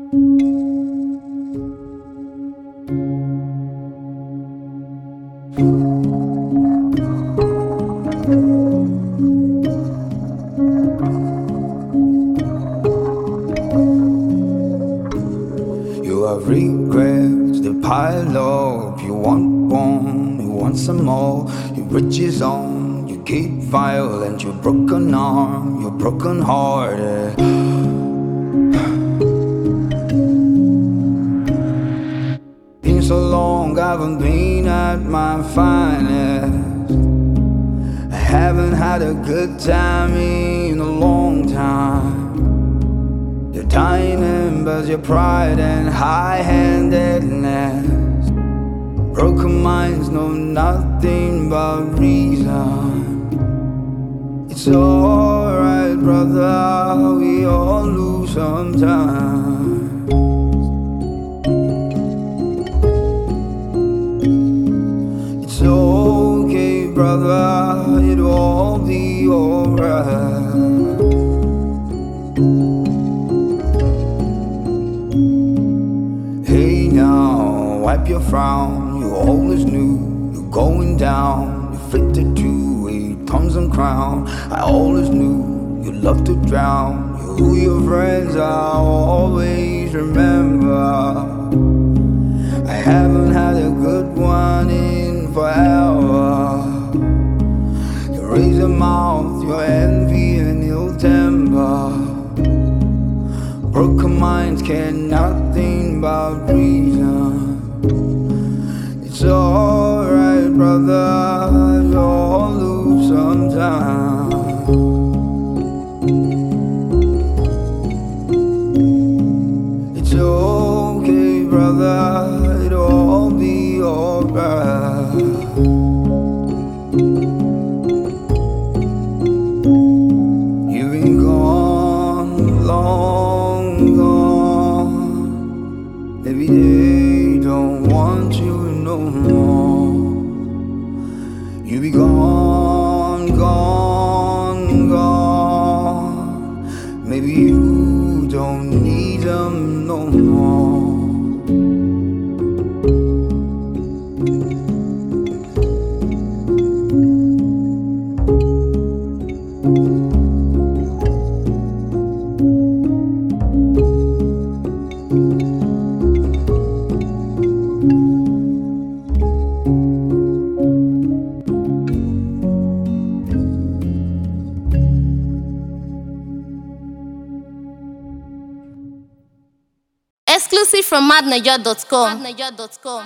You have regrets, they pile up. You want one, you want some more. Your riches on, you keep violent. Your broken arm, your broken hearted. Been so long, I haven't been at my finest. I haven't had a good time in a long time. Your dying embers, your pride and high-handedness. Broken minds know nothing but reason. It's alright, brother, we all lose sometimes. It's okay, brother, it'll all be alright. Hey now, wipe your frown. You always knew you're going down. You fitted to a thorns and crown. I always knew you love to drown. You're who your friends are, always remember. I haven't had a good one in forever. You raise your mouth, your envy and ill temper. Broken minds care nothing but reason. It's alright, brother, you all lose sometimes. It's okay, brother, it'll all be alright. You've been gone long gone. Maybe they don't want you no more. You be gone, gone, gone. Maybe you don't need them no more. Exclusive from madniger.com.